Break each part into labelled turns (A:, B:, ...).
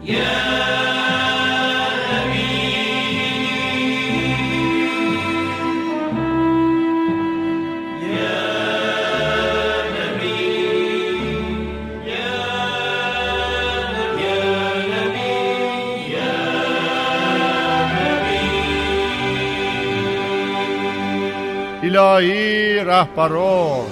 A: الهی رهبران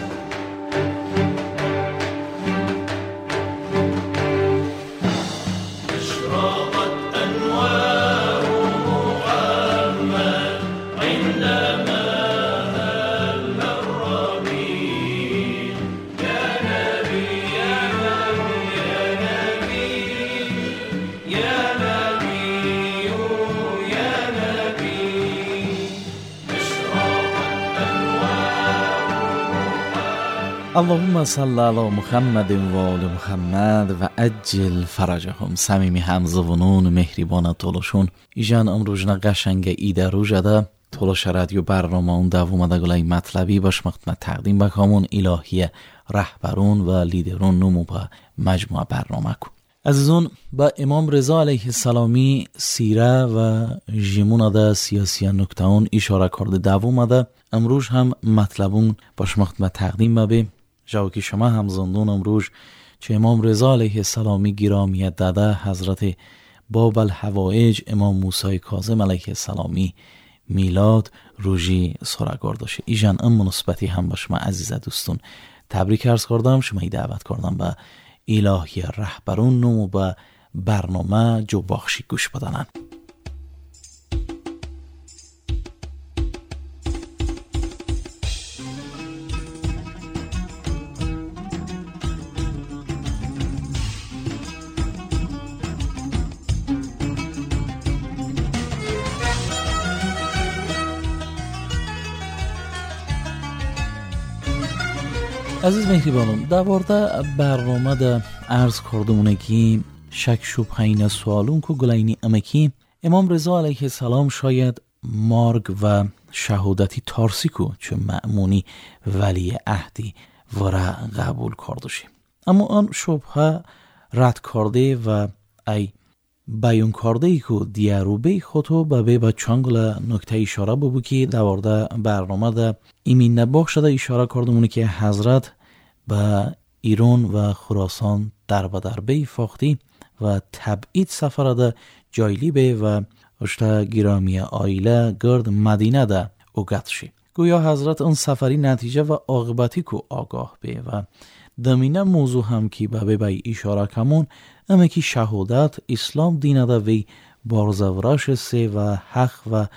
B: اللهم صل علی محمد و آل محمد و عجل فرجهم. صمیمی همزبونون مهربان طولشون ایجان امروزنا قشنگ ایده رو جده طولش رادیو برنامه اون دوومده گلای مطلبی باش مقدمه تقدیم بکامون الهی رهبرون و لیدرون نمو با مجموعه برنامه کن. عزیزون با امام رضا علیه السلامی سیره و جیمون ده سیاسی نکته اون اشاره کرده دوومده امروز هم مطلبون باش مقدمه تقدیم ببه جاو که شما همزندون امروز چه امام رضا علیه السلامی گرامیت داده حضرت باب الحوائج امام موسی کاظم علیه السلامی میلاد روژی سرگردشه ایجان ام مناسبتی هم با شما عزیز دوستون تبریک عرض کردم. شما دعوت کردم به الهی رهبرون و به برنامه جو بخشی گوش بدنن. عزیز مهربانم در مورد برنامه ده عرض کردمونه که شک شبهین سوالون که گلینی امکی امام رضا علیه السلام شاید مارگ و شهادتی تارسی کو چون مأمونی ولی عهدی ورا قبول کردشی اما آن شبهه رد کرده و ای بیان کرده ای که دیاروبه خودو به چانگل نکته اشاره ببو که در مورد برنامه ده ایمین نباخ شده اشاره کردمونه که حضرت به ایران و خراسان در بدر بی فاختی و تبعید سفر ده جایلی به و اشتا گرامی آیله گرد مدینه ده اوگت شی گویا حضرت اون سفری نتیجه و عاقبتی کو آگاه به و دمینه موضوع هم که به اشاره کمون اما که شهادت اسلام دینه ده وی بارزوراش سه و حق و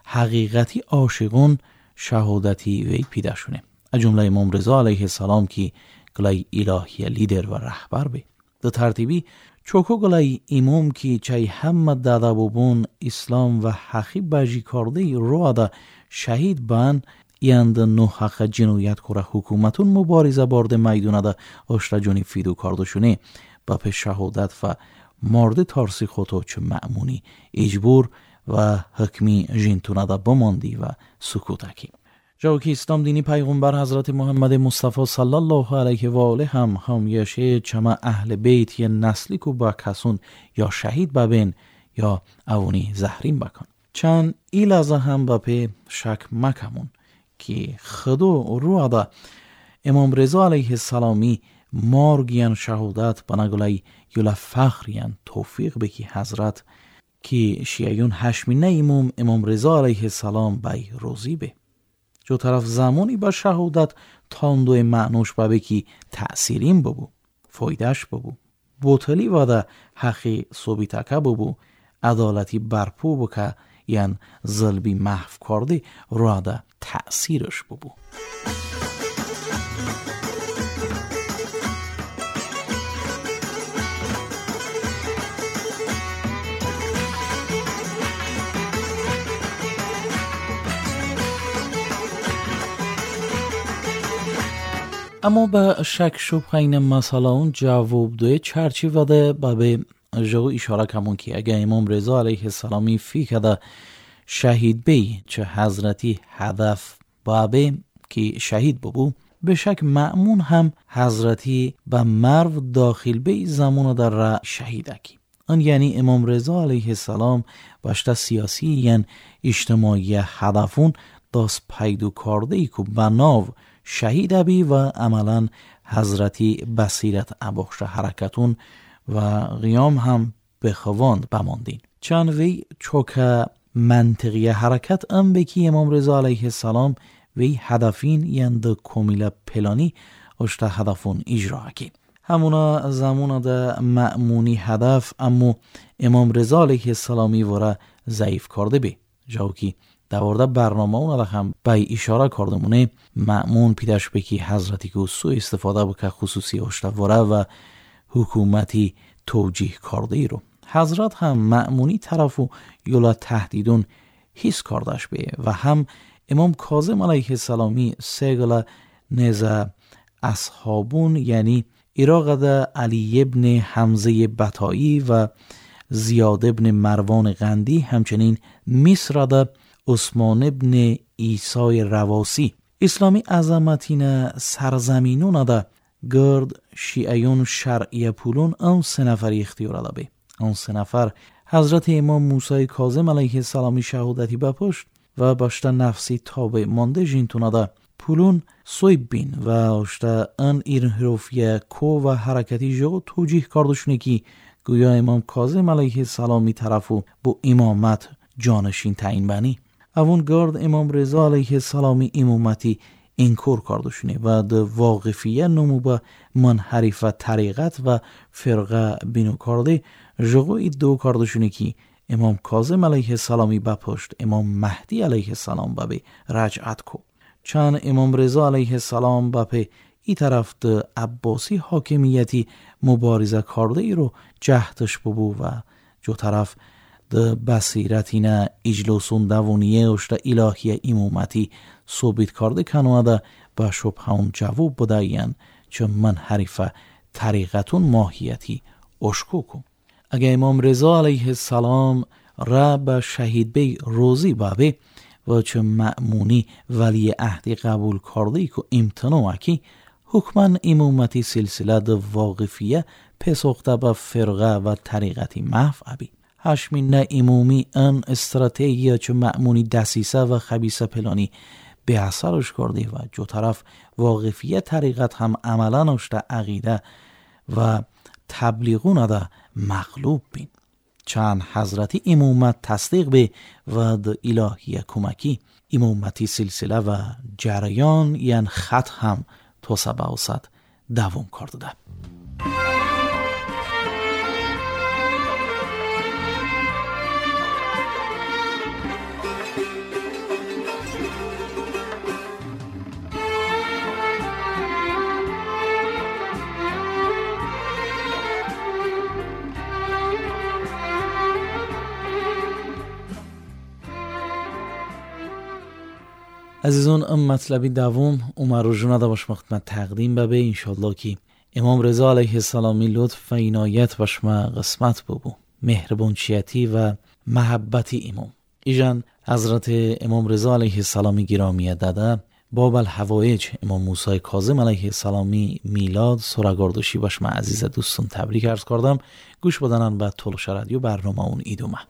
B: حقیقتی عاشقون شهادتی وی پیدا شونه از جمله امام رضا علیه السلام که گلای الهی لیدر و رهبر به در ترتیبی چوکو گلای امام که چای همه داده ببون اسلام و حقی بجی کرده رو ده شهید بان یند نو حق جنویت کره حکومتون مبارزه بارده میدونه ده اشتر جونی فیدو کردشونه با په شهادت و مارد تارسی خودو چه معمونی اجبور و حکمی جنتونه ده بماندی و سکوتکی جاو که اسلام دینی پیغمبر حضرت محمد مصطفی صلی الله علیه و آله هم یشه چما اهل بیت یا نسلی کو با کسون یا شهید ببین یا اونی زهرین بکن چند ای لحظه هم با په شک مکمون که خدو رو ده امام رضا علیه السلامی مارگیان شهادت بناگلای یولا فخریان توفیق بکی حضرت که شیعیون هشمینه امام رضا علیه السلام بای روزی به جو طرف زمانی با شهادت تاندو معنوش بکی تأثیرین ببو فایدهش ببو بوتلی واده حقی صوبیتکه ببو عدالتی برپو بکه یعن ظلبی محف کرده راده تأثیرش ببو. اما با شک شبهین مسئله اون جواب دوی چرچی وده با به جو اشاره کمون که اگه امام رضا علیه السلامی فی کده شهید بی چه حضرتی هدف بابه که شهید ببو به شک مأمون هم حضرتی با مرو داخل بی زمان در را شهید اکی آن یعنی امام رضا علیه السلام باشتا سیاسی یعنی اجتماعی هدفون داست پیدو کرده ای که بناو شهید ابی و عملا حضرتی بصیرت ابخش حرکتون و قیام هم بخواند بماندین. چند وی چوک منطقی حرکت ام بکی امام رضا علیه السلام وی هدفین یعنی ده کمیل پلانی اشتا هدفون اجرا اکی. همونا زمونا ده مأمونی هدف امو امام رضا علیه السلامی ورا ضعیف کرده بی. جاو که دوارده برنامه اونا ده هم بای اشاره کرده مونه مأمون پیداش بکی حضرتی که سو استفاده بکه خصوصی اشتا ورا و حکومتی توجیه کرده ای رو. حضرت هم مأمونی طرفو یولا تهدیدون حس کردش بی و هم امام کاظم علیه السلامی سیگلا نزا اصحابون یعنی عراق ده علی ابن حمزه بطایی و زیاد ابن مروان غندی همچنین مصر ده عثمان ابن عیسی رواسی اسلامی عظمتین سرزمینون ده گرد شیعیون شرعی پولون اون 3 نفر اختیار ده بی. اون 3 نفر حضرت امام موسی کاظم علیه السلامی شهادتی بپشت و باشتا نفسی تابع مانده جینتونه ده پولون سویب بین و اشتا ان ایرن حروفیه کو و حرکتی جو توجیه کردشونه که گویا امام کاظم علیه السلامی طرفو با امامت جانشین تعیین بانی. اون گرد امام رضا علیه السلامی امامتی انکار کردشونه و ده واقفیه نمو با منحرف طریقت و فرقه بینو کرده جو ادعا کردشونه که امام کاظم علیه السلامی بپشت امام مهدی علیه السلام ببه رجعت کو. چند امام رضا علیه السلام بپه ای طرف ده عباسی حاکمیتی مبارزه کرده ای رو جهتش ببو و جو طرف ده بصیرتین اجلوسون دوونیه اشتا الهی امامتی ثابت کرده کنوه ده با شبهون جواب بدهین چه منحرف طریقتون ماهیتی اشکوکو. اگه امام رضا علیه السلام را به شهید بی روزی بابه و چه مأمونی ولی عهدی قبول کرده که امتناع اکی حکمن امامتی سلسله ده واقفیه پسخته به فرقه و طریقتی محو ابی. هشمین نه امامی ان استراتژی چه مأمونی دسیسه و خبیثه پلانی به اثرش کرده و جو طرف واقفیه طریقت هم عملا اشته عقیده و تبلیغون ده مغلوب بین. چند حضرتی امامت تصدیق به و ده الهی کمکی امامتی سلسله و جریان یعنی خط هم تو سباوسط دوام کرده ده. عزیزان ام مطلبی دوم عمر رو جناده باش خدمت تقدیم ببه انشالله که امام رضا علیه السلامی لطف و عنایت باش ما قسمت ببو مهربانچیتی و محبتی امام ایجان حضرت امام رضا علیه السلامی گرامی داده باب الحوایج امام موسی کاظم علیه السلامی میلاد سرگردشی باش ما عزیز دوستان تبریک عرض کردم. گوش بدنن به طول رادیو برنامه اون ایدومه.